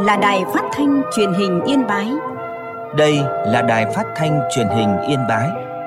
là Đài Phát thanh Truyền hình Yên Bái. Đây là Đài Phát thanh Truyền hình Yên Bái.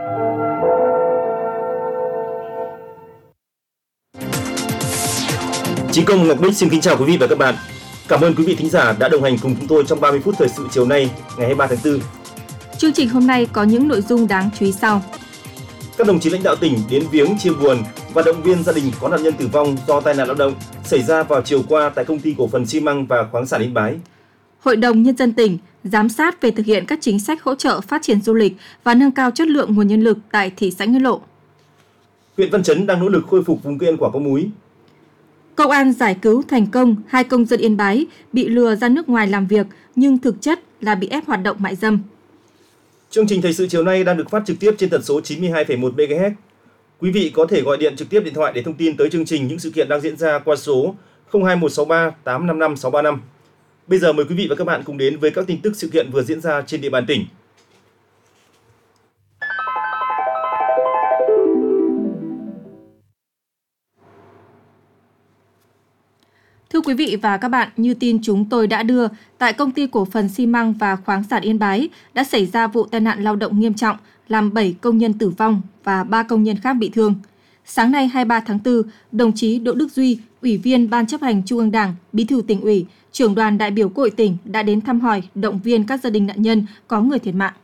Chí Công Ngọc Bích xin kính chào quý vị và các bạn. Cảm ơn quý vị thính giả đã đồng hành cùng chúng tôi trong 30 phút thời sự chiều nay, ngày 23 tháng 4. Chương trình hôm nay có những nội dung đáng chú ý sau. Các đồng chí lãnh đạo tỉnh đến viếng chia buồn và động viên gia đình có nạn nhân tử vong do tai nạn lao động xảy ra vào chiều qua tại Công ty Cổ phần Xi măng và Khoáng sản Yên Bái. Hội đồng Nhân dân tỉnh giám sát về thực hiện các chính sách hỗ trợ phát triển du lịch và nâng cao chất lượng nguồn nhân lực tại thị xã Nghĩa Lộ. Huyện Văn Chấn đang nỗ lực khôi phục vùng cây ăn quả có múi. Công an giải cứu thành công 2 công dân Yên Bái bị lừa ra nước ngoài làm việc nhưng thực chất là bị ép hoạt động mại dâm. Chương trình thời sự chiều nay đang được phát trực tiếp trên tần số 92,1 MHz. Quý vị có thể gọi điện trực tiếp điện thoại để thông tin tới chương trình những sự kiện đang diễn ra qua số 02163 855 635. Bây giờ mời quý vị và các bạn cùng đến với các tin tức sự kiện vừa diễn ra trên địa bàn tỉnh. Thưa quý vị và các bạn, như tin chúng tôi đã đưa, tại Công ty Cổ phần Xi măng và Khoáng sản Yên Bái đã xảy ra vụ tai nạn lao động nghiêm trọng, làm 7 công nhân tử vong và 3 công nhân khác bị thương. Sáng nay 23 tháng 4, đồng chí Đỗ Đức Duy, Ủy viên Ban chấp hành Trung ương Đảng, Bí thư Tỉnh ủy, Trưởng đoàn đại biểu Quốc hội tỉnh đã đến thăm hỏi, động viên các gia đình nạn nhân có người thiệt mạng.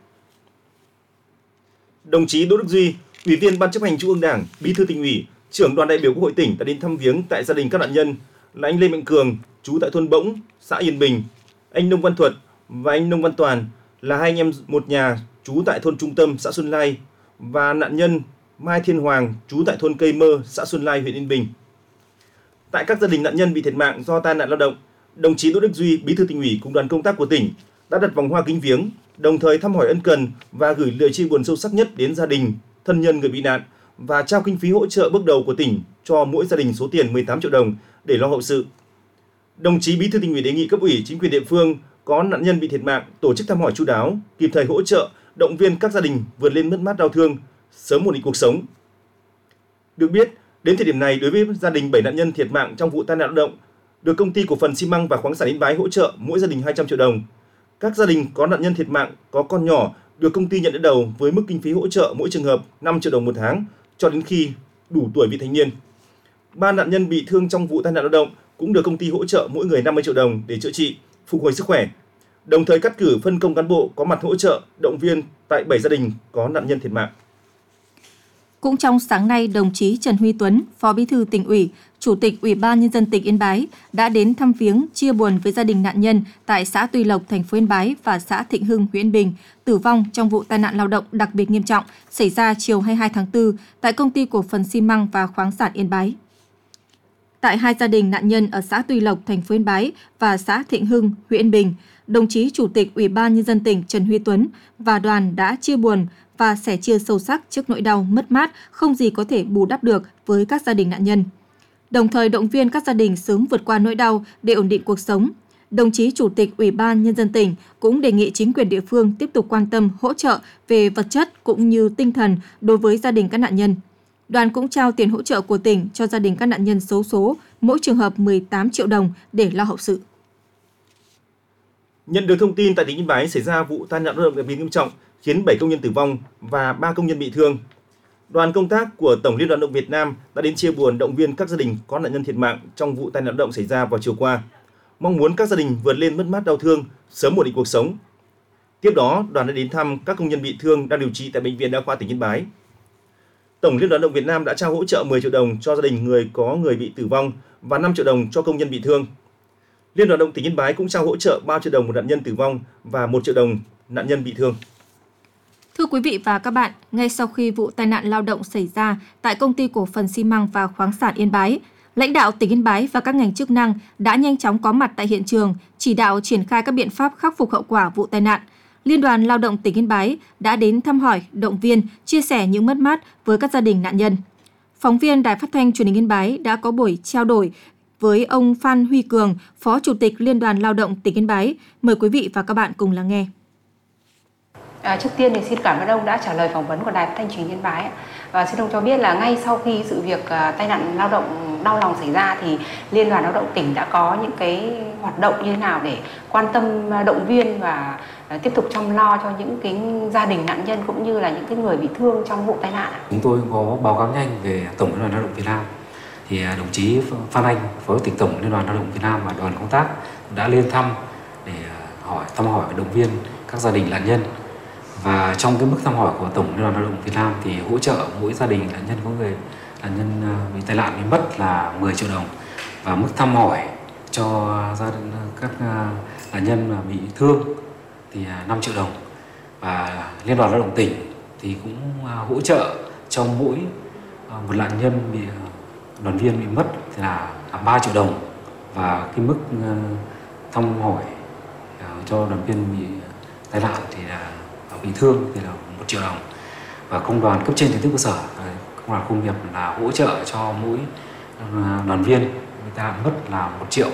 Đồng chí Đỗ Đức Duy, Ủy viên Ban chấp hành Trung ương Đảng, Bí thư Tỉnh ủy, Trưởng đoàn đại biểu Quốc hội tỉnh đã đến thăm viếng tại gia đình các nạn nhân là anh Lê Mạnh Cường, trú tại thôn Bỗng, xã Yên Bình, anh Nông Văn Thuật và anh Nông Văn Toàn là hai anh em một nhà trú tại thôn Trung Tâm, xã Xuân Lai và nạn nhân Mai Thiên Hoàng, trú tại thôn Cây Mơ, xã Xuân Lai, huyện Yên Bình. Tại các gia đình nạn nhân bị thiệt mạng do tai nạn lao động, đồng chí Đỗ Đức Duy, Bí thư Tỉnh ủy cùng đoàn công tác của tỉnh đã đặt vòng hoa kính viếng, đồng thời thăm hỏi ân cần và gửi lời chia buồn sâu sắc nhất đến gia đình, thân nhân người bị nạn và trao kinh phí hỗ trợ bước đầu của tỉnh cho mỗi gia đình số tiền 18 triệu đồng để lo hậu sự. Đồng chí Bí thư Tỉnh ủy đề nghị cấp ủy, chính quyền địa phương có nạn nhân bị thiệt mạng tổ chức thăm hỏi chu đáo, kịp thời hỗ trợ, động viên các gia đình vượt lên mất mát đau thương, sớm ổn định cuộc sống. Được biết, đến thời điểm này, đối với gia đình 7 nạn nhân thiệt mạng trong vụ tai nạn lao động, được Công ty Cổ phần Xi măng và Khoáng sản Yên Bái hỗ trợ mỗi gia đình 200 triệu đồng. Các gia đình có nạn nhân thiệt mạng có con nhỏ được công ty nhận đỡ đầu với mức kinh phí hỗ trợ mỗi trường hợp 5 triệu đồng một tháng cho đến khi đủ tuổi vị thành niên. 3 nạn nhân bị thương trong vụ tai nạn lao động cũng được công ty hỗ trợ mỗi người 50 triệu đồng để chữa trị, phục hồi sức khỏe. Đồng thời cắt cử phân công cán bộ có mặt hỗ trợ, động viên tại 7 gia đình có nạn nhân thiệt mạng. Cũng trong sáng nay, đồng chí Trần Huy Tuấn, Phó Bí thư Tỉnh ủy, Chủ tịch Ủy ban Nhân dân tỉnh Yên Bái đã đến thăm viếng, chia buồn với gia đình nạn nhân tại xã Tuy Lộc, thành phố Yên Bái và xã Thịnh Hưng, huyện Yên Bình tử vong trong vụ tai nạn lao động đặc biệt nghiêm trọng xảy ra chiều 22 tháng 4 tại Công ty Cổ phần Xi măng và Khoáng sản Yên Bái. Tại hai gia đình nạn nhân ở xã Tuy Lộc, thành phố Yên Bái và xã Thịnh Hưng, huyện Yên Bình, đồng chí Chủ tịch Ủy ban Nhân dân tỉnh Trần Huy Tuấn và đoàn đã chia buồn và sẻ chia sâu sắc trước nỗi đau mất mát không gì có thể bù đắp được với các gia đình nạn nhân. Đồng thời động viên các gia đình sớm vượt qua nỗi đau để ổn định cuộc sống. Đồng chí Chủ tịch Ủy ban Nhân dân tỉnh cũng đề nghị chính quyền địa phương tiếp tục quan tâm hỗ trợ về vật chất cũng như tinh thần đối với gia đình các nạn nhân. Đoàn cũng trao tiền hỗ trợ của tỉnh cho gia đình các nạn nhân xấu số, mỗi trường hợp 18 triệu đồng để lo hậu sự. Nhận được thông tin tại tỉnh Yên Bái xảy ra vụ tai nạn lao động đặc biệt nghiêm trọng khiến 7 công nhân tử vong và 3 công nhân bị thương. Đoàn công tác của Tổng Liên đoàn Lao động Việt Nam đã đến chia buồn, động viên các gia đình có nạn nhân thiệt mạng trong vụ tai nạn lao động xảy ra vào chiều qua, mong muốn các gia đình vượt lên mất mát đau thương, sớm ổn định cuộc sống. Tiếp đó, đoàn đã đến thăm các công nhân bị thương đang điều trị tại Bệnh viện Đa khoa tỉnh Yên Bái. Tổng Liên đoàn Lao động Việt Nam đã trao hỗ trợ 10 triệu đồng cho gia đình người bị tử vong và 5 triệu đồng cho công nhân bị thương. Liên đoàn Lao động tỉnh Yên Bái cũng trao hỗ trợ 3 triệu đồng một nạn nhân tử vong và 1 triệu đồng nạn nhân bị thương. Thưa quý vị và các bạn, ngay sau khi vụ tai nạn lao động xảy ra tại Công ty Cổ phần Xi măng và Khoáng sản Yên Bái, lãnh đạo tỉnh Yên Bái và các ngành chức năng đã nhanh chóng có mặt tại hiện trường, chỉ đạo triển khai các biện pháp khắc phục hậu quả vụ tai nạn. Liên đoàn Lao động tỉnh Yên Bái đã đến thăm hỏi, động viên, chia sẻ những mất mát với các gia đình nạn nhân. Phóng viên Đài Phát thanh Truyền hình Yên Bái đã có buổi trao đổi với ông Phan Huy Cường, Phó Chủ tịch Liên đoàn Lao động tỉnh Yên Bái. Mời quý vị và các bạn cùng lắng nghe. Trước tiên thì xin cảm ơn ông đã trả lời phỏng vấn của Đài Phát thanh Truyền hình Yên Bái. Và xin ông cho biết là ngay sau khi sự việc tai nạn lao động đau lòng xảy ra thì Liên đoàn Lao động tỉnh đã có những cái hoạt động như thế nào để quan tâm động viên và tiếp tục chăm lo cho những cái gia đình nạn nhân cũng như là những cái người bị thương trong vụ tai nạn? Chúng tôi có báo cáo nhanh về Tổng Liên đoàn Lao động Việt Nam. Thì đồng chí Phan Anh, Phó Chủ tịch Tổng Liên đoàn Lao động Việt Nam và đoàn công tác đã lên thăm để thăm hỏi và động viên các gia đình nạn nhân. Và trong cái mức thăm hỏi của Tổng Liên đoàn Lao động Việt Nam thì hỗ trợ mỗi gia đình nạn nhân có người nạn nhân bị tai nạn bị mất là 10 triệu đồng, và mức thăm hỏi cho gia đình các nạn nhân bị thương thì 5 triệu đồng. Và Liên đoàn Lao động tỉnh thì cũng hỗ trợ cho mỗi một nạn nhân bị đoàn viên bị mất thì là 3 triệu đồng, và cái mức thăm hỏi cho đoàn viên bị tai nạn thì là bị thương thì là 1 triệu đồng. Và công đoàn cấp trên trực tiếp cơ sở, công đoàn công nghiệp là hỗ trợ cho mỗi đoàn viên bị tai nạn mất là 1 triệu,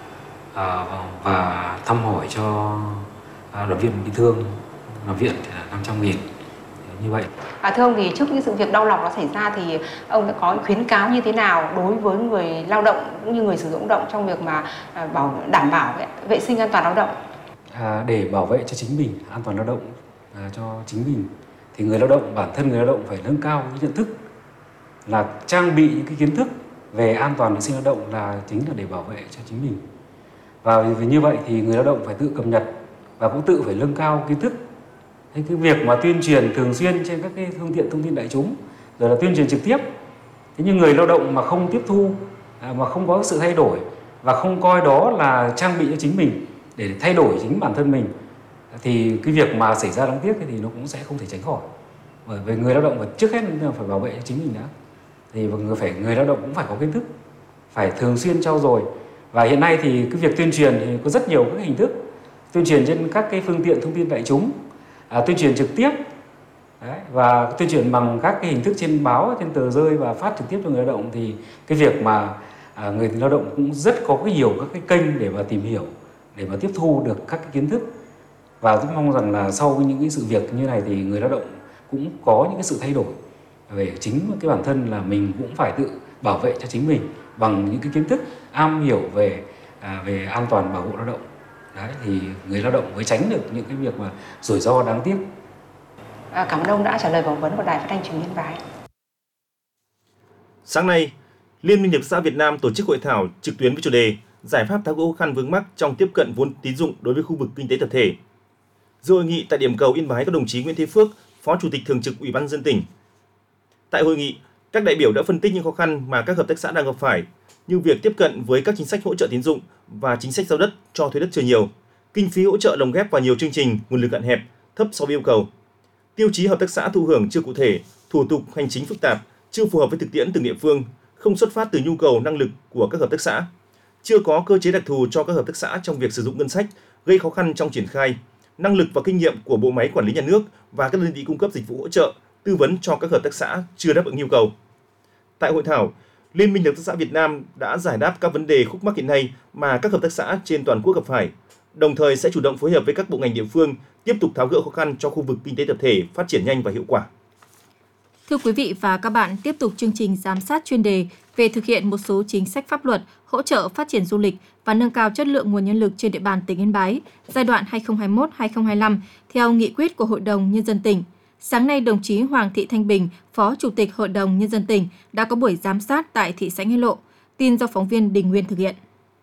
và thăm hỏi cho đoàn viên bị thương nằm viện thì là 500.000. Như vậy. Thưa ông, thì trước những sự việc đau lòng đó xảy ra thì ông đã có khuyến cáo như thế nào đối với người lao động cũng như người sử dụng lao động trong việc mà đảm bảo vệ sinh an toàn lao động? Để bảo vệ cho chính mình, an toàn lao động cho chính mình thì người lao động, bản thân người lao động phải nâng cao cái nhận thức là trang bị những cái kiến thức về an toàn vệ sinh lao động là chính là để bảo vệ cho chính mình. Và vì như vậy thì người lao động phải tự cập nhật và cũng tự phải nâng cao kiến thức. Cái việc mà tuyên truyền thường xuyên trên các cái phương tiện thông tin đại chúng, rồi là tuyên truyền trực tiếp. Thế nhưng người lao động mà không tiếp thu, mà không có sự thay đổi và không coi đó là trang bị cho chính mình để thay đổi chính bản thân mình, thì cái việc mà xảy ra đáng tiếc thì nó cũng sẽ không thể tránh khỏi. Bởi vì người lao động phải trước hết phải bảo vệ cho chính mình đã. Thì người lao động cũng phải có kiến thức, phải thường xuyên trau dồi. Và hiện nay thì cái việc tuyên truyền thì có rất nhiều các hình thức. Tuyên truyền trên các cái phương tiện thông tin đại chúng, tuyên truyền trực tiếp. Đấy, và tuyên truyền bằng các cái hình thức trên báo, trên tờ rơi và phát trực tiếp cho người lao động, thì cái việc mà người lao động cũng rất có nhiều các cái kênh để mà tìm hiểu, để mà tiếp thu được các cái kiến thức. Và tôi mong rằng là sau những cái sự việc như này thì người lao động cũng có những cái sự thay đổi về chính cái bản thân là mình cũng phải tự bảo vệ cho chính mình bằng những cái kiến thức am hiểu về an toàn bảo hộ lao động. Đấy, thì người lao động mới tránh được những cái việc mà rủi ro đáng tiếc. Cảm ơn ông đã trả lời phỏng vấn của Đài Phát thanh Truyền hình Yên Bái. Sáng nay, Liên minh Hợp tác xã Việt Nam tổ chức hội thảo trực tuyến với chủ đề giải pháp tháo gỡ khó khăn vướng mắc trong tiếp cận vốn tín dụng đối với khu vực kinh tế tập thể. Dự hội nghị tại điểm cầu Yên Bái có đồng chí Nguyễn Thế Phước, Phó Chủ tịch Thường trực Ủy ban nhân dân tỉnh. Tại hội nghị, các đại biểu đã phân tích những khó khăn mà các hợp tác xã đang gặp phải, như việc tiếp cận với các chính sách hỗ trợ tín dụng và chính sách giao đất cho thuê đất chưa nhiều, kinh phí hỗ trợ lồng ghép vào nhiều chương trình, nguồn lực hạn hẹp, thấp so với yêu cầu. Tiêu chí hợp tác xã thụ hưởng chưa cụ thể, thủ tục hành chính phức tạp, chưa phù hợp với thực tiễn từng địa phương, không xuất phát từ nhu cầu năng lực của các hợp tác xã, chưa có cơ chế đặc thù cho các hợp tác xã trong việc sử dụng ngân sách, gây khó khăn trong triển khai, năng lực và kinh nghiệm của bộ máy quản lý nhà nước và các đơn vị cung cấp dịch vụ hỗ trợ, tư vấn cho các hợp tác xã chưa đáp ứng yêu cầu. Tại hội thảo, Liên minh Hợp tác xã Việt Nam đã giải đáp các vấn đề khúc mắc hiện nay mà các hợp tác xã trên toàn quốc gặp phải, đồng thời sẽ chủ động phối hợp với các bộ ngành địa phương tiếp tục tháo gỡ khó khăn cho khu vực kinh tế tập thể phát triển nhanh và hiệu quả. Thưa quý vị và các bạn, tiếp tục chương trình giám sát chuyên đề về thực hiện một số chính sách pháp luật hỗ trợ phát triển du lịch và nâng cao chất lượng nguồn nhân lực trên địa bàn tỉnh Yên Bái giai đoạn 2021-2025 theo nghị quyết của Hội đồng Nhân dân tỉnh. Sáng nay, đồng chí Hoàng Thị Thanh Bình, Phó Chủ tịch Hội đồng Nhân dân tỉnh đã có buổi giám sát tại thị xã Nghĩa Lộ. Tin do phóng viên Đình Nguyên thực hiện.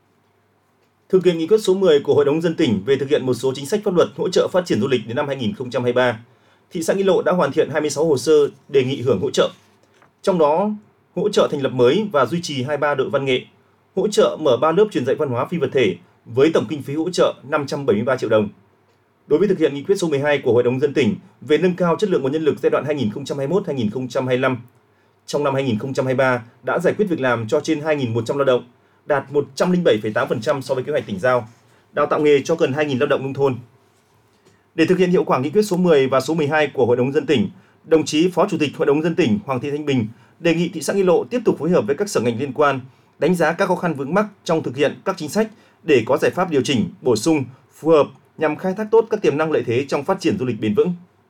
Thực hiện nghị quyết số 10 của Hội đồng Nhân dân tỉnh về thực hiện một số chính sách pháp luật hỗ trợ phát triển du lịch đến năm 2023, thị xã Nghĩa Lộ đã hoàn thiện 26 hồ sơ đề nghị hưởng hỗ trợ. Trong đó, hỗ trợ thành lập mới và duy trì 23 đội văn nghệ, hỗ trợ mở 3 lớp truyền dạy văn hóa phi vật thể với tổng kinh phí hỗ trợ 573 triệu đồng. Đối với thực hiện nghị quyết số 12 của Hội đồng Nhân dân tỉnh về nâng cao chất lượng nguồn nhân lực giai đoạn 2021-2025, trong năm 2023 đã giải quyết việc làm cho trên 2.100 lao động, đạt 107,8% so với kế hoạch tỉnh giao, đào tạo nghề cho gần 2.000 lao động nông thôn. Để thực hiện hiệu quả nghị quyết số 10 và số 12 của Hội đồng Nhân dân tỉnh, đồng chí Phó Chủ tịch Hội đồng Nhân dân tỉnh Hoàng Thị Thanh Bình đề nghị thị xã Nghĩa Lộ tiếp tục phối hợp với các sở ngành liên quan, đánh giá các khó khăn vướng mắc trong thực hiện các chính sách để có giải pháp điều chỉnh, bổ sung, phù hợp nhằm khai thác tốt các tiềm năng lợi thế trong phát triển du lịch bền vững.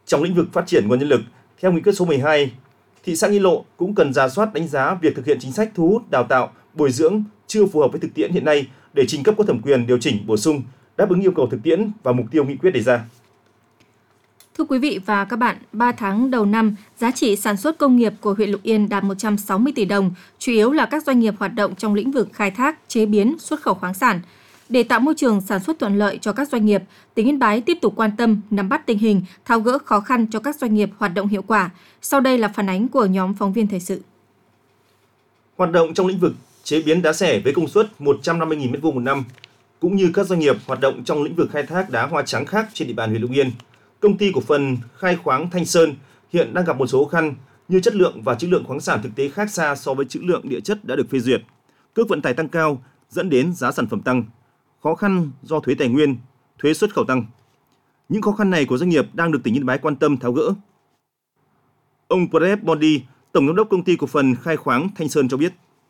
Trong lĩnh vực phát triển nguồn nhân lực, theo nghị quyết số 12, thị xã Nghi Lộ cũng cần rà soát đánh giá việc thực hiện chính sách thu hút, đào tạo, bồi dưỡng chưa phù hợp với thực tiễn hiện nay để trình cấp có thẩm quyền điều chỉnh, bổ sung, đáp ứng yêu cầu thực tiễn và mục tiêu nghị quyết đề ra. Thưa quý vị và các bạn, 3 tháng đầu năm, giá trị sản xuất công nghiệp của huyện Lục Yên đạt 160 tỷ đồng, chủ yếu là các doanh nghiệp hoạt động trong lĩnh vực khai thác, chế biến, xuất khẩu khoáng sản. Để tạo môi trường sản xuất thuận lợi cho các doanh nghiệp, tỉnh Yên Bái tiếp tục quan tâm, nắm bắt tình hình, tháo gỡ khó khăn cho các doanh nghiệp hoạt động hiệu quả. Sau đây là phản ánh của nhóm phóng viên thời sự. Hoạt động trong lĩnh vực chế biến đá xẻ với công suất 150.000 m2 một năm, cũng như các doanh nghiệp hoạt động trong lĩnh vực khai thác đá hoa trắng khác trên địa bàn huyện Lục Yên, Công ty cổ phần khai khoáng Thanh Sơn hiện đang gặp một số khó khăn như chất lượng và trữ lượng khoáng sản thực tế khác xa so với trữ lượng địa chất đã được phê duyệt. Cước vận tải tăng cao dẫn đến giá sản phẩm tăng, khó khăn do thuế tài nguyên, thuế xuất khẩu tăng. Những khó khăn này của doanh nghiệp đang được tỉnh Yên Bái quan tâm tháo gỡ. Ông Prep Bondi, Tổng giám đốc Công ty cổ phần khai khoáng Thanh Sơn cho biết.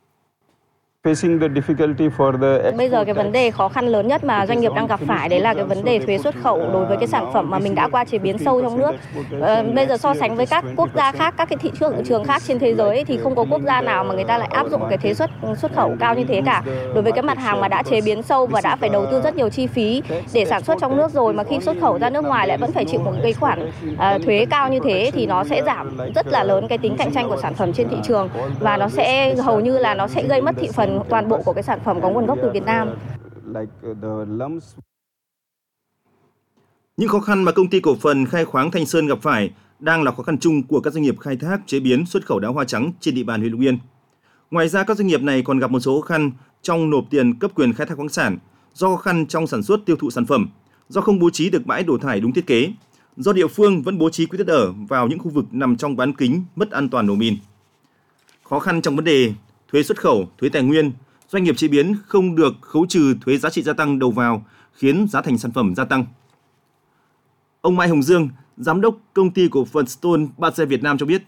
Bây giờ cái vấn đề khó khăn lớn nhất mà doanh nghiệp đang gặp phải đấy là cái vấn đề thuế xuất khẩu đối với cái sản phẩm mà mình đã qua chế biến sâu trong nước. Bây giờ so sánh với các quốc gia khác, các cái thị trường khác trên thế giới thì không có quốc gia nào mà người ta lại áp dụng cái thuế xuất khẩu cao như thế cả. Đối với cái mặt hàng mà đã chế biến sâu và đã phải đầu tư rất nhiều chi phí để sản xuất trong nước rồi mà khi xuất khẩu ra nước ngoài lại vẫn phải chịu một cái khoản thuế cao như thế thì nó sẽ giảm rất là lớn cái tính cạnh tranh của sản phẩm trên thị trường và nó sẽ hầu như là nó sẽ gây mất thị phần toàn bộ của cái sản phẩm có nguồn gốc từ Việt Nam. Những khó khăn mà Công ty cổ phần khai khoáng Thanh Sơn gặp phải đang là khó khăn chung của các doanh nghiệp khai thác, chế biến, xuất khẩu đá hoa trắng trên địa bàn huyện Lục Yên. Ngoài ra, các doanh nghiệp này còn gặp một số khó khăn trong nộp tiền cấp quyền khai thác khoáng sản, do khó khăn trong sản xuất tiêu thụ sản phẩm, do không bố trí được bãi đổ thải đúng thiết kế, do địa phương vẫn bố trí quỹ đất ở vào những khu vực nằm trong bán kính mất an toàn nổ mìn. Khó khăn trong vấn đề thuế xuất khẩu, thuế tài nguyên, doanh nghiệp chế biến không được khấu trừ thuế giá trị gia tăng đầu vào khiến giá thành sản phẩm gia tăng. Ông Mai Hồng Dương, Giám đốc Công ty cổ phần Stone Base Việt Nam cho biết.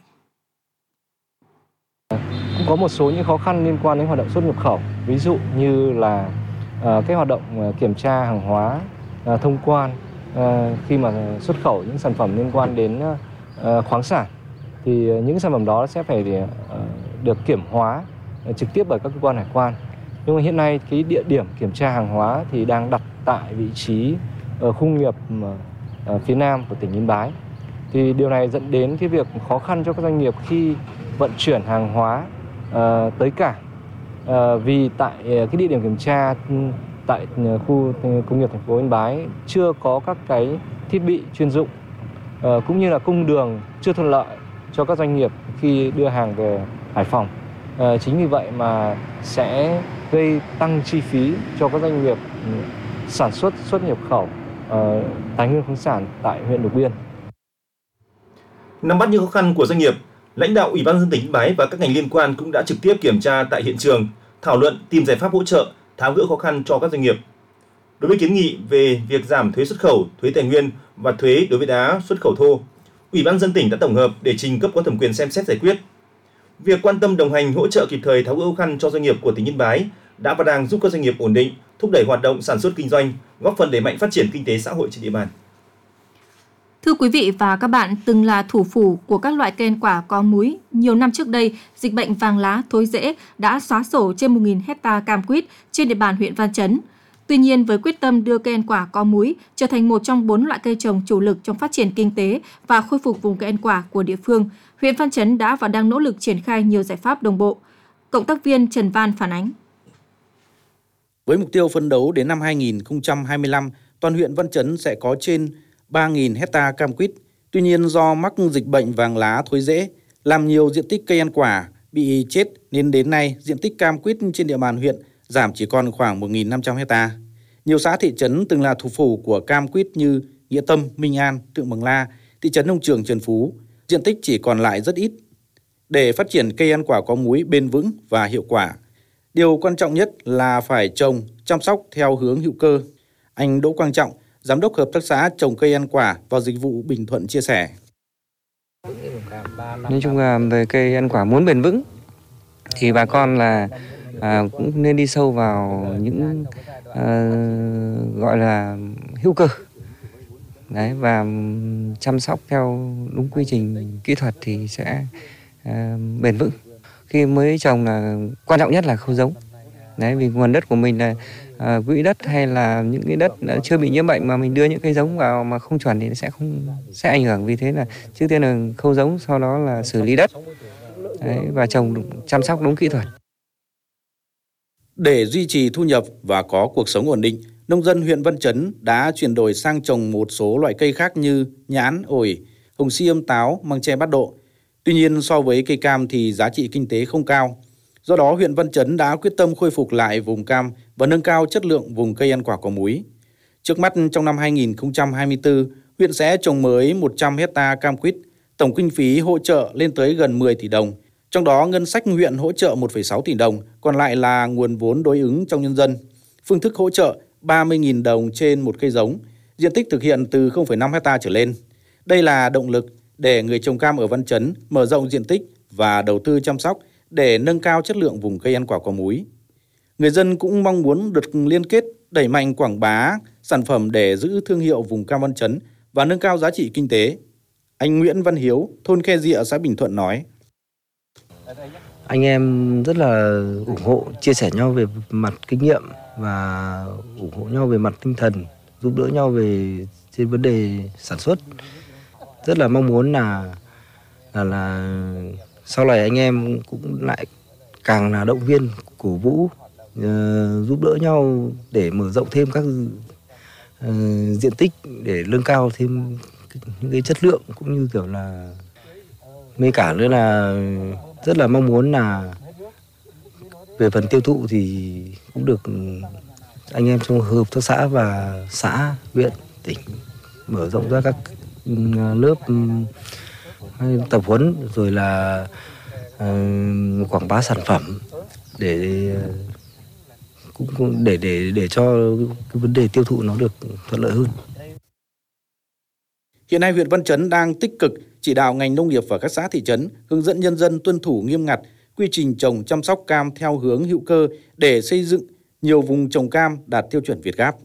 Cũng có một số những khó khăn liên quan đến hoạt động xuất nhập khẩu, ví dụ như là cái hoạt động kiểm tra hàng hóa, thông quan khi mà xuất khẩu những sản phẩm liên quan đến khoáng sản thì những sản phẩm đó sẽ phải được kiểm hóa trực tiếp bởi các cơ quan hải quan. Nhưng mà hiện nay cái địa điểm kiểm tra hàng hóa thì đang đặt tại vị trí ở khu công nghiệp phía nam của tỉnh Yên Bái. Thì điều này dẫn đến cái việc khó khăn cho các doanh nghiệp khi vận chuyển hàng hóa tới cảng. Vì tại cái địa điểm kiểm tra tại khu công nghiệp thành phố Yên Bái chưa có các cái thiết bị chuyên dụng cũng như là cung đường chưa thuận lợi cho các doanh nghiệp khi đưa hàng về Hải Phòng. Chính vì vậy mà sẽ gây tăng chi phí cho các doanh nghiệp sản xuất, xuất nhập khẩu tài nguyên khoáng sản tại huyện Lục Yên. Nắm bắt những khó khăn của doanh nghiệp, lãnh đạo Ủy ban nhân dân tỉnh Yên Bái và các ngành liên quan cũng đã trực tiếp kiểm tra tại hiện trường, thảo luận tìm giải pháp hỗ trợ, tháo gỡ khó khăn cho các doanh nghiệp. Đối với kiến nghị về việc giảm thuế xuất khẩu, thuế tài nguyên và thuế đối với đá xuất khẩu thô, Ủy ban nhân dân tỉnh đã tổng hợp để trình cấp có thẩm quyền xem xét giải quyết. Việc quan tâm đồng hành hỗ trợ kịp thời tháo gỡ khó khăn cho doanh nghiệp của tỉnh Yên Bái đã và đang giúp các doanh nghiệp ổn định, thúc đẩy hoạt động sản xuất kinh doanh, góp phần đẩy mạnh phát triển kinh tế xã hội trên địa bàn. Thưa quý vị và các bạn, từng là thủ phủ của các loại cây ăn quả có múi, nhiều năm trước đây, dịch bệnh vàng lá thối rễ đã xóa sổ trên 1.000 hectare cam quýt trên địa bàn huyện Văn Chấn. Tuy nhiên, với quyết tâm đưa cây ăn quả có múi trở thành một trong 4 loại cây trồng chủ lực trong phát triển kinh tế và khôi phục vùng cây ăn quả của địa phương, huyện Văn Chấn đã và đang nỗ lực triển khai nhiều giải pháp đồng bộ. Cộng tác viên Trần Văn phản ánh. Với mục tiêu phấn đấu đến năm 2025, toàn huyện Văn Chấn sẽ có trên 3.000 hectare cam quýt. Tuy nhiên, do mắc dịch bệnh vàng lá thối rễ, làm nhiều diện tích cây ăn quả bị chết nên đến nay diện tích cam quýt trên địa bàn huyện giảm chỉ còn khoảng 1.500 hectare. Nhiều xã thị trấn từng là thủ phủ của cam quýt như Nghĩa Tâm, Minh An, Thượng Bằng La, thị trấn Nông Trường Trần Phú, diện tích chỉ còn lại rất ít. Để phát triển cây ăn quả có múi bền vững và hiệu quả, điều quan trọng nhất là phải trồng, chăm sóc theo hướng hữu cơ. Anh Đỗ Quang Trọng, Giám đốc Hợp tác xã trồng cây ăn quả và dịch vụ Bình Thuận chia sẻ. Nói chung là về cây ăn quả muốn bền vững thì bà con là cũng nên đi sâu vào những gọi là hữu cơ. Đấy, và chăm sóc theo đúng quy trình kỹ thuật thì sẽ bền vững. Khi mới trồng là quan trọng nhất là khâu giống. Đấy, vì nguồn đất của mình là quỹ đất hay là những cái đất đã chưa bị nhiễm bệnh mà mình đưa những cây giống vào mà không chuẩn thì nó sẽ ảnh hưởng. Vì thế là trước tiên là khâu giống, sau đó là xử lý đất. Đấy, và chăm sóc đúng kỹ thuật. Để duy trì thu nhập và có cuộc sống ổn định, nông dân huyện Văn Chấn đã chuyển đổi sang trồng một số loại cây khác như nhãn, ổi, hồng xiêm, táo, măng tre bát độ. Tuy nhiên, so với cây cam thì giá trị kinh tế không cao. Do đó, huyện Văn Chấn đã quyết tâm khôi phục lại vùng cam và nâng cao chất lượng vùng cây ăn quả có múi. Trước mắt, trong năm 2024, huyện sẽ trồng mới 100 hecta cam quýt, tổng kinh phí hỗ trợ lên tới gần 10 tỷ đồng. Trong đó, ngân sách huyện hỗ trợ 1,6 tỷ đồng, còn lại là nguồn vốn đối ứng trong nhân dân. Phương thức hỗ trợ 30.000 đồng trên một cây giống, diện tích thực hiện từ 0,5 hecta trở lên. Đây là động lực để người trồng cam ở Văn Chấn mở rộng diện tích và đầu tư chăm sóc để nâng cao chất lượng vùng cây ăn quả có múi. Người dân cũng mong muốn được liên kết, đẩy mạnh quảng bá sản phẩm để giữ thương hiệu vùng cam Văn Chấn và nâng cao giá trị kinh tế. Anh Nguyễn Văn Hiếu, thôn Khe Dịa, xã Bình Thuận nói: Anh em rất là ủng hộ, chia sẻ nhau về mặt kinh nghiệm và ủng hộ nhau về mặt tinh thần, giúp đỡ nhau về trên vấn đề sản xuất. Rất là mong muốn là sau này anh em cũng lại càng là động viên, cổ vũ, giúp đỡ nhau để mở rộng thêm các diện tích để nâng cao thêm những cái chất lượng, cũng như kiểu là mấy cả nữa là rất là mong muốn là về phần tiêu thụ thì cũng được anh em trong hợp tác xã và xã, huyện, tỉnh mở rộng ra các lớp tập huấn rồi là quảng bá sản phẩm để cho cái vấn đề tiêu thụ nó được thuận lợi hơn. Hiện nay huyện Văn Chấn đang tích cực chỉ đạo ngành nông nghiệp và các xã thị trấn hướng dẫn nhân dân tuân thủ nghiêm ngặt quy trình trồng chăm sóc cam theo hướng hữu cơ để xây dựng nhiều vùng trồng cam đạt tiêu chuẩn Việt Gáp.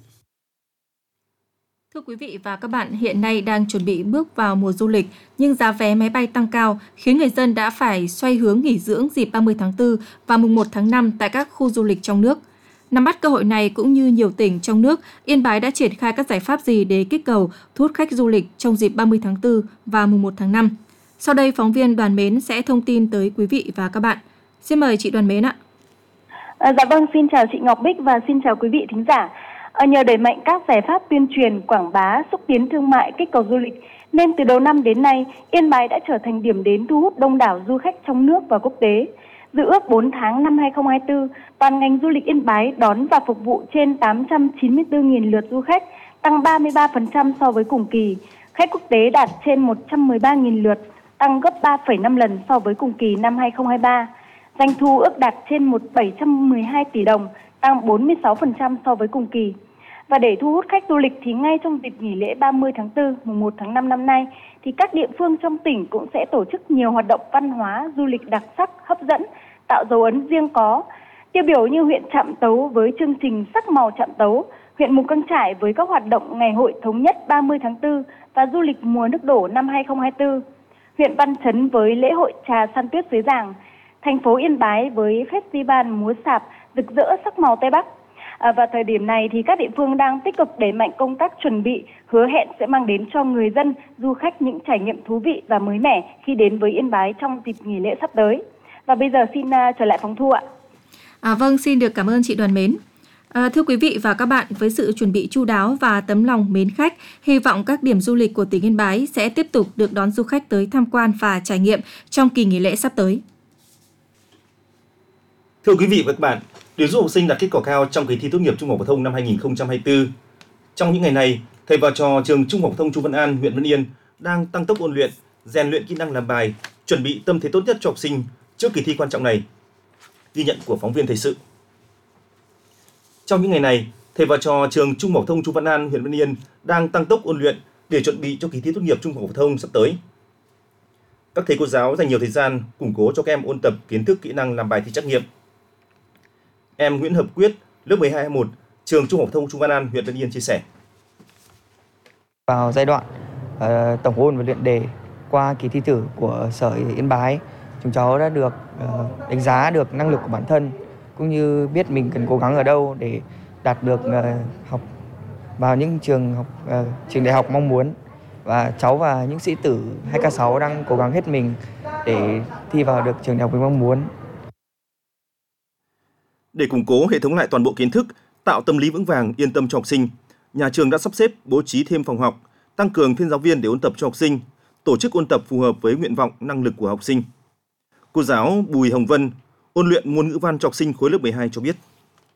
Thưa quý vị và các bạn, hiện nay đang chuẩn bị bước vào mùa du lịch, nhưng giá vé máy bay tăng cao khiến người dân đã phải xoay hướng nghỉ dưỡng dịp 30 tháng 4 và mùng 1 tháng 5 tại các khu du lịch trong nước. Nắm bắt cơ hội này cũng như nhiều tỉnh trong nước, Yên Bái đã triển khai các giải pháp gì để kích cầu, thu hút khách du lịch trong dịp 30 tháng 4 và mùng 1 tháng 5. Sau đây, phóng viên Đoàn Mến sẽ thông tin tới quý vị và các bạn. Xin mời chị Đoàn Mến ạ. Dạ vâng, xin chào chị Ngọc Bích và xin chào quý vị thính giả. Nhờ đẩy mạnh các giải pháp tuyên truyền, quảng bá, xúc tiến thương mại, kích cầu du lịch, nên từ đầu năm đến nay, Yên Bái đã trở thành điểm đến thu hút đông đảo du khách trong nước và quốc tế. Dự ước 4 tháng năm 2024, toàn ngành du lịch Yên Bái đón và phục vụ trên 894.000 lượt du khách, tăng 33% so với cùng kỳ. Khách quốc tế đạt trên 113.000 lượt, tăng gấp 3,5 lần so với cùng kỳ năm 2023. Doanh thu ước đạt trên 712 tỷ đồng, tăng 46% so với cùng kỳ. Và để thu hút khách du lịch thì ngay trong dịp nghỉ lễ 30 tháng 4, mùng 1 tháng 5 năm nay, thì các địa phương trong tỉnh cũng sẽ tổ chức nhiều hoạt động văn hóa, du lịch đặc sắc, hấp dẫn, tạo dấu ấn riêng có. Tiêu biểu như huyện Trạm Tấu với chương trình Sắc màu Trạm Tấu, huyện Mù Căng Chải với các hoạt động Ngày hội Thống nhất 30 tháng 4 và du lịch mùa nước đổ năm 2024, huyện Văn Chấn với lễ hội trà săn tuyết Suối Giàng, thành phố Yên Bái với festival múa sạp rực rỡ sắc màu Tây Bắc. Và thời điểm này thì các địa phương đang tích cực đẩy mạnh công tác chuẩn bị, hứa hẹn sẽ mang đến cho người dân, du khách những trải nghiệm thú vị và mới mẻ khi đến với Yên Bái trong dịp nghỉ lễ sắp tới. Và bây giờ xin trở lại phòng thu ạ. Vâng, xin được cảm ơn chị Đoàn Mến. Thưa quý vị và các bạn, với sự chuẩn bị chu đáo và tấm lòng mến khách, hy vọng các điểm du lịch của tỉnh Yên Bái sẽ tiếp tục được đón du khách tới tham quan và trải nghiệm trong kỳ nghỉ lễ sắp tới. Thưa quý vị và các bạn, để giúp học sinh đạt kết quả cao trong kỳ thi tốt nghiệp trung học phổ thông năm 2024, trong những ngày này, thầy và trò trường Trung học phổ thông Chu Văn An, huyện Văn Yên đang tăng tốc ôn luyện, rèn luyện kỹ năng làm bài, chuẩn bị tâm thế tốt nhất cho học sinh trước kỳ thi quan trọng này. Ghi nhận của phóng viên thời sự. Trong những ngày này, thầy và trò trường Trung học phổ thông Chu Văn An, huyện Văn Yên đang tăng tốc ôn luyện để chuẩn bị cho kỳ thi tốt nghiệp trung học phổ thông sắp tới. Các thầy cô giáo dành nhiều thời gian củng cố cho các em ôn tập kiến thức, kỹ năng làm bài thi trắc nghiệm. Em Nguyễn Hợp Quyết, lớp 12/1, trường Trung học phổ thông Chu Văn An, huyện Văn Yên chia sẻ. Vào giai đoạn tổng ôn và luyện đề qua kỳ thi thử của Sở Yên Bái, chúng cháu đã được đánh giá được năng lực của bản thân cũng như biết mình cần cố gắng ở đâu để đạt được học vào những trường đại học mong muốn. Và cháu và những sĩ tử 2K6 đang cố gắng hết mình để thi vào được trường đại học mình mong muốn. Để củng cố hệ thống lại toàn bộ kiến thức, tạo tâm lý vững vàng, yên tâm cho học sinh, nhà trường đã sắp xếp bố trí thêm phòng học, tăng cường thêm giáo viên để ôn tập cho học sinh, tổ chức ôn tập phù hợp với nguyện vọng, năng lực của học sinh. Cô giáo Bùi Hồng Vân, ôn luyện môn ngữ văn cho học sinh khối lớp 12 cho biết.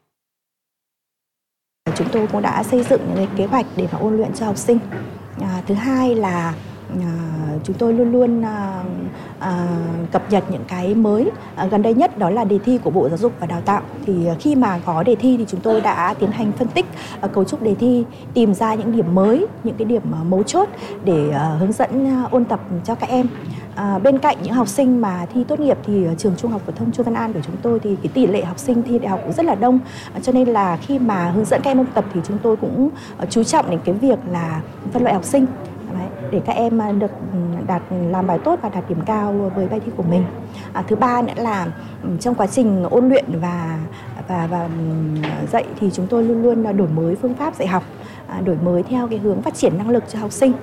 Chúng tôi cũng đã xây dựng những kế hoạch để mà ôn luyện cho học sinh. Thứ hai là chúng tôi luôn luôn cập nhật những cái mới. Gần đây nhất đó là đề thi của Bộ Giáo dục và Đào tạo. Thì khi mà có đề thi thì chúng tôi đã tiến hành phân tích cấu trúc đề thi, tìm ra những điểm mới, những cái điểm mấu chốt để hướng dẫn ôn tập cho các em. Bên cạnh những học sinh mà thi tốt nghiệp thì trường Trung học phổ thông Chu Văn An của chúng tôi thì cái tỷ lệ học sinh thi đại học cũng rất là đông, cho nên là khi mà hướng dẫn các em ôn tập thì chúng tôi cũng chú trọng đến cái việc là phân loại học sinh để các em được làm bài tốt và đạt điểm cao với bài thi của mình. Thứ ba nữa là trong quá trình ôn luyện và dạy thì chúng tôi luôn luôn đổi mới phương pháp dạy học, đổi mới theo cái hướng phát triển năng lực cho học sinh.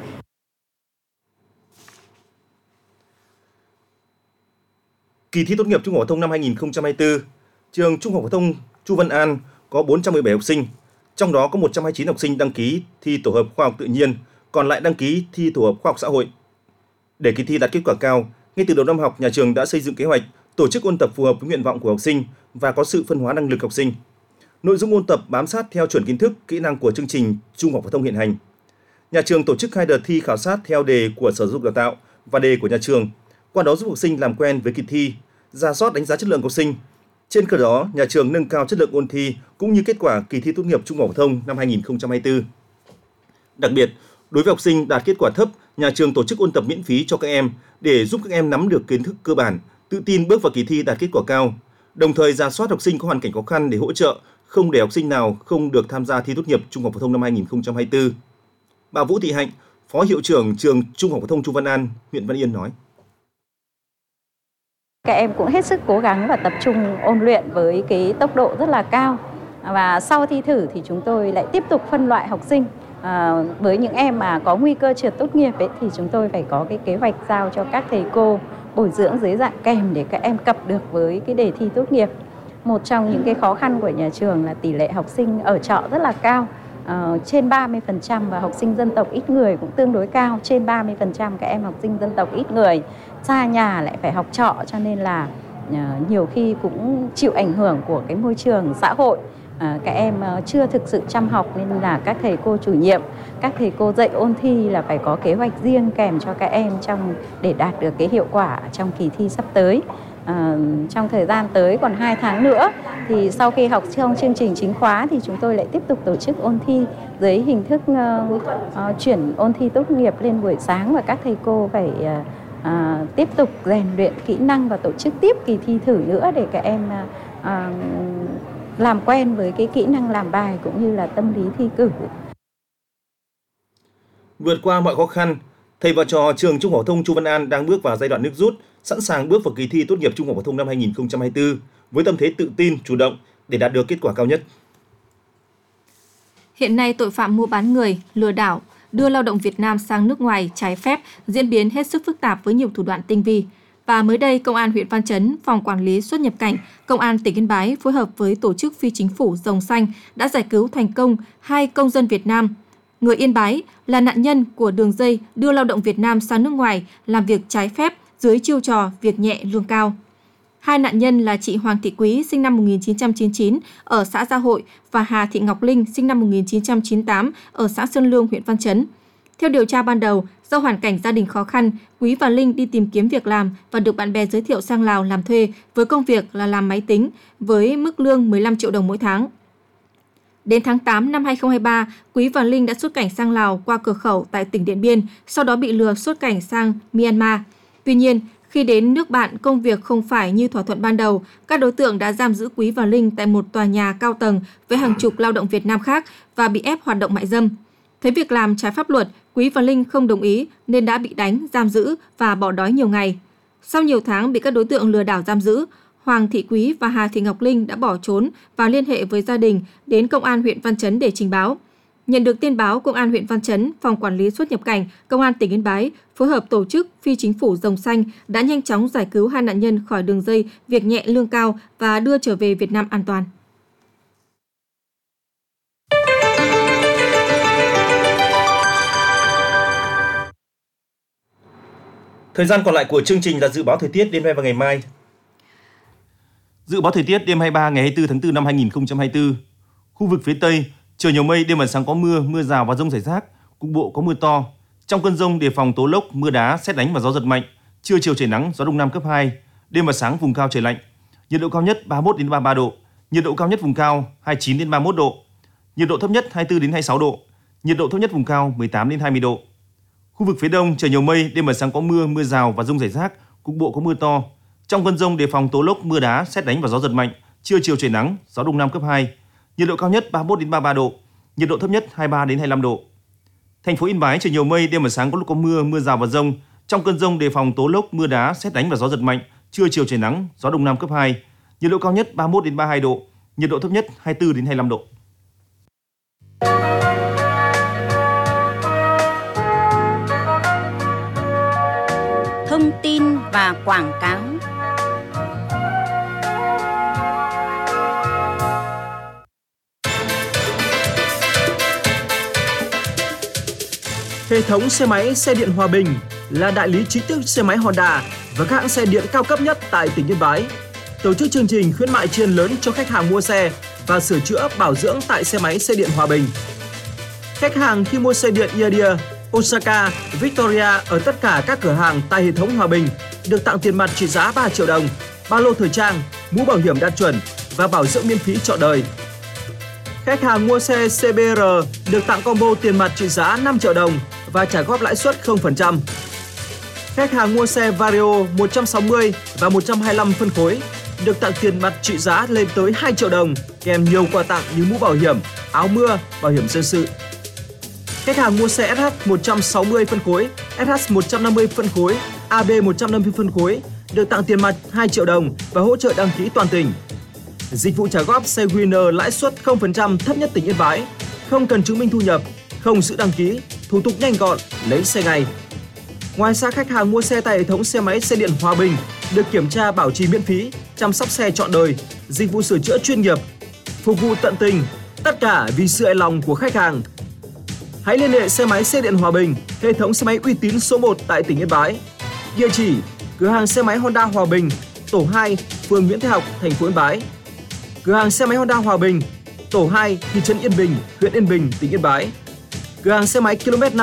Kỳ thi tốt nghiệp Trung học phổ thông năm 2024, trường Trung học phổ thông Chu Văn An có 417 học sinh, trong đó có 129 học sinh đăng ký thi tổ hợp khoa học tự nhiên, còn lại đăng ký thi tổ hợp khoa học xã hội. Để kỳ thi đạt kết quả cao, ngay từ đầu năm học, nhà trường đã xây dựng kế hoạch tổ chức ôn tập phù hợp với nguyện vọng của học sinh và có sự phân hóa năng lực học sinh. Nội dung ôn tập bám sát theo chuẩn kiến thức, kỹ năng của chương trình Trung học phổ thông hiện hành. Nhà trường tổ chức 2 đợt thi khảo sát theo đề của Sở Giáo dục Đào tạo và đề của nhà trường, qua đó giúp học sinh làm quen với kỳ thi, rà soát đánh giá chất lượng học sinh. Trên cơ đó, nhà trường nâng cao chất lượng ôn thi cũng như kết quả kỳ thi tốt nghiệp Trung học phổ thông năm 2024. Đặc biệt, đối với học sinh đạt kết quả thấp, nhà trường tổ chức ôn tập miễn phí cho các em để giúp các em nắm được kiến thức cơ bản, tự tin bước vào kỳ thi đạt kết quả cao. Đồng thời rà soát học sinh có hoàn cảnh khó khăn để hỗ trợ, không để học sinh nào không được tham gia thi tốt nghiệp Trung học phổ thông năm 2024. Bà Vũ Thị Hạnh, Phó Hiệu trưởng trường Trung học phổ thông Chu Văn An, huyện Văn Yên nói: Các em cũng hết sức cố gắng và tập trung ôn luyện với cái tốc độ rất là cao. Và sau thi thử thì chúng tôi lại tiếp tục phân loại học sinh. Với những em mà có nguy cơ trượt tốt nghiệp ấy, thì chúng tôi phải có cái kế hoạch giao cho các thầy cô bồi dưỡng dưới dạng kèm để các em cập được với cái đề thi tốt nghiệp. Một trong những cái khó khăn của nhà trường là tỷ lệ học sinh ở trọ rất là cao, trên 30%, và học sinh dân tộc ít người cũng tương đối cao, trên 30% các em học sinh dân tộc ít người, xa nhà lại phải học trọ, cho nên là nhiều khi cũng chịu ảnh hưởng của cái môi trường xã hội. Các em chưa thực sự chăm học nên là các thầy cô chủ nhiệm, các thầy cô dạy ôn thi là phải có kế hoạch riêng kèm cho các em để đạt được cái hiệu quả trong kỳ thi sắp tới. Trong thời gian tới còn 2 tháng nữa thì sau khi học trong chương trình chính khóa thì chúng tôi lại tiếp tục tổ chức ôn thi dưới hình thức chuyển ôn thi tốt nghiệp lên buổi sáng, và các thầy cô phải tiếp tục rèn luyện kỹ năng và tổ chức tiếp kỳ thi thử nữa để các em làm quen với cái kỹ năng làm bài cũng như là tâm lý thi cử. Vượt qua mọi khó khăn, thầy và trò trường Trung học phổ thông Chu Văn An đang bước vào giai đoạn nước rút, sẵn sàng bước vào kỳ thi tốt nghiệp Trung học phổ thông năm 2024 với tâm thế tự tin, chủ động để đạt được kết quả cao nhất. Hiện nay, tội phạm mua bán người, lừa đảo, đưa lao động Việt Nam sang nước ngoài trái phép diễn biến hết sức phức tạp với nhiều thủ đoạn tinh vi. Và mới đây, Công an huyện Văn Chấn, Phòng Quản lý xuất nhập cảnh, Công an tỉnh Yên Bái phối hợp với tổ chức phi chính phủ Rồng Xanh đã giải cứu thành công 2 công dân Việt Nam, người Yên Bái, là nạn nhân của đường dây đưa lao động Việt Nam sang nước ngoài làm việc trái phép dưới chiêu trò việc nhẹ lương cao. 2 nạn nhân là chị Hoàng Thị Quý sinh năm 1999 ở xã Gia Hội và Hà Thị Ngọc Linh sinh năm 1998 ở xã Sơn Lương, huyện Văn Chấn. Theo điều tra ban đầu, do hoàn cảnh gia đình khó khăn, Quý và Linh đi tìm kiếm việc làm và được bạn bè giới thiệu sang Lào làm thuê với công việc là làm máy tính với mức lương 15 triệu đồng mỗi tháng. Đến tháng 8 năm 2023, Quý và Linh đã xuất cảnh sang Lào qua cửa khẩu tại tỉnh Điện Biên, sau đó bị lừa xuất cảnh sang Myanmar. Tuy nhiên, khi đến nước bạn công việc không phải như thỏa thuận ban đầu, các đối tượng đã giam giữ Quý và Linh tại một tòa nhà cao tầng với hàng chục lao động Việt Nam khác và bị ép hoạt động mại dâm. Thấy việc làm trái pháp luật, Quý và Linh không đồng ý nên đã bị đánh, giam giữ và bỏ đói nhiều ngày. Sau nhiều tháng bị các đối tượng lừa đảo giam giữ, Hoàng Thị Quý và Hà Thị Ngọc Linh đã bỏ trốn và liên hệ với gia đình đến Công an huyện Văn Chấn để trình báo. Nhận được tin báo, Công an huyện Văn Chấn, Phòng Quản lý xuất nhập cảnh, Công an tỉnh Yên Bái phối hợp tổ chức phi chính phủ Rồng Xanh đã nhanh chóng giải cứu 2 nạn nhân khỏi đường dây việc nhẹ lương cao và đưa trở về Việt Nam an toàn. Thời gian còn lại của chương trình là dự báo thời tiết đêm nay và ngày mai. Dự báo thời tiết đêm 23 ngày 24 tháng 4 năm 2024. Khu vực phía Tây, trời nhiều mây, đêm và sáng có mưa, mưa rào và dông rải rác, cục bộ có mưa to. Trong cơn dông đề phòng tố lốc, mưa đá, sét đánh và gió giật mạnh. Trưa chiều trời nắng, gió đông nam cấp 2. Đêm và sáng vùng cao trời lạnh. Nhiệt độ cao nhất 31 đến 33 độ, nhiệt độ cao nhất vùng cao 29 đến 31 độ. Nhiệt độ thấp nhất 24 đến 26 độ, nhiệt độ thấp nhất vùng cao 18 đến 20 độ. Khu vực phía Đông, trời nhiều mây, đêm và sáng có mưa, mưa rào và dông rải rác, cục bộ có mưa to. Trong cơn dông đề phòng tố lốc, mưa đá, sét đánh và gió giật mạnh. Trưa chiều trời nắng, gió đông nam cấp 2. Nhiệt độ cao nhất 31 đến 33 độ, nhiệt độ thấp nhất 23 đến 25 độ. Thành phố Yên Bái trời nhiều mây, đêm và sáng có lúc có mưa, mưa rào và dông. Trong cơn dông đề phòng tố lốc, mưa đá, sét đánh và gió giật mạnh. Trưa chiều trời nắng, gió đông nam cấp 2. Nhiệt độ cao nhất 31 đến 32 độ, nhiệt độ thấp nhất 24 đến 25 độ. Thông tin và quảng cáo. Hệ thống xe máy xe điện Hòa Bình là đại lý chính thức xe máy Honda và các hãng xe điện cao cấp nhất tại tỉnh Yên Bái. Tổ chức chương trình khuyến mại tri ân lớn cho khách hàng mua xe và sửa chữa bảo dưỡng tại xe máy xe điện Hòa Bình. Khách hàng khi mua xe điện Yadir, Osaka, Victoria ở tất cả các cửa hàng tại hệ thống Hòa Bình được tặng tiền mặt trị giá 3 triệu đồng, ba lô thời trang, mũ bảo hiểm đạt chuẩn và bảo dưỡng miễn phí trọn đời. Khách hàng mua xe CBR được tặng combo tiền mặt trị giá 5 triệu đồng và trả góp lãi suất 0%. Khách hàng mua xe Vario 160 và 125 phân khối được tặng tiền mặt trị giá lên tới 2 triệu đồng kèm nhiều quà tặng như mũ bảo hiểm, áo mưa, bảo hiểm dân sự. Khách hàng mua xe SH 160 phân khối, SH 150 phân khối, AB 150 phân khối được tặng tiền mặt 2 triệu đồng và hỗ trợ đăng ký toàn tỉnh. Dịch vụ trả góp xe Winner lãi suất 0% thấp nhất tỉnh Yên Bái, không cần chứng minh thu nhập, không giữ đăng ký, thủ tục nhanh gọn, lấy xe ngay. Ngoài ra, khách hàng mua xe tại hệ thống xe máy xe điện Hòa Bình được kiểm tra bảo trì miễn phí, chăm sóc xe trọn đời, dịch vụ sửa chữa chuyên nghiệp, phục vụ tận tình, tất cả vì sự hài lòng của khách hàng. Hãy liên hệ xe máy xe điện Hòa Bình, hệ thống xe máy uy tín số 1 tại tỉnh Yên Bái. Địa chỉ: cửa hàng xe máy Honda Hòa Bình, tổ 2, phường Nguyễn Thái Học, thành phố Yên Bái. Cửa hàng xe máy Honda Hòa Bình, tổ 2, thị trấn Yên Bình, huyện Yên Bình, tỉnh Yên Bái. Cửa hàng xe máy km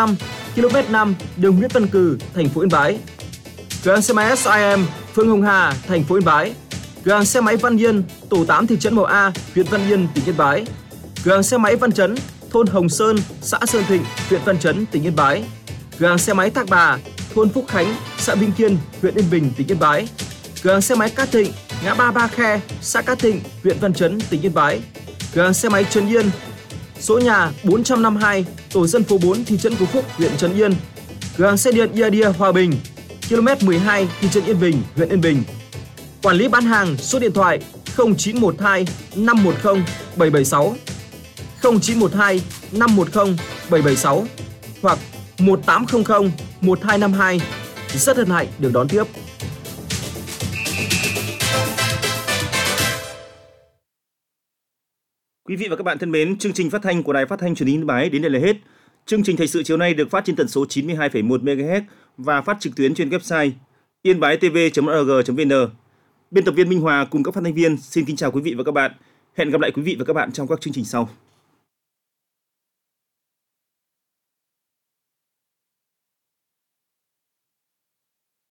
5, đường Nguyễn Văn Cừ, thành phố Yên Bái. Cửa hàng xe máy SIM, phường Hồng Hà, thành phố Yên Bái. Cửa hàng xe máy Văn Yên, tổ 8, thị trấn Mậu A, huyện Văn Yên, tỉnh Yên Bái. Cửa hàng xe máy Văn Chấn, thôn Hồng Sơn, xã Sơn Thịnh, huyện Văn Chấn, tỉnh Yên Bái. Cửa hàng xe máy Thác Bà, thôn Phúc Khánh, xã Vinh Kiên, huyện Yên Bình, tỉnh Yên Bái. Cửa hàng xe máy Cát Thịnh, ngã ba Ba Khe, xã Cát Thịnh, huyện Văn Chấn, tỉnh Yên Bái. Cửa hàng xe máy Trấn Yên, số nhà 452, tổ dân phố 4, thị trấn Phú Phúc, huyện Trấn Yên. Cửa hàng xe điện Yadir Hòa Bình, km 12, thị trấn Yên Bình, huyện Yên Bình. Quản lý bán hàng, số điện thoại 0912 510 776, 0912 510 776 hoặc 1800 1252. Rất hân hạnh được đón tiếp. Quý vị và các bạn thân mến, chương trình phát thanh của Đài Phát thanh Truyền hình Yên Bái đến đây là hết. Chương trình thời sự chiều nay được phát trên tần số 92,1 MHz và phát trực tuyến trên website yên-bái-tv.org.vn. Biên tập viên Minh Hòa cùng các phát thanh viên xin kính chào quý vị và các bạn. Hẹn gặp lại quý vị và các bạn trong các chương trình sau.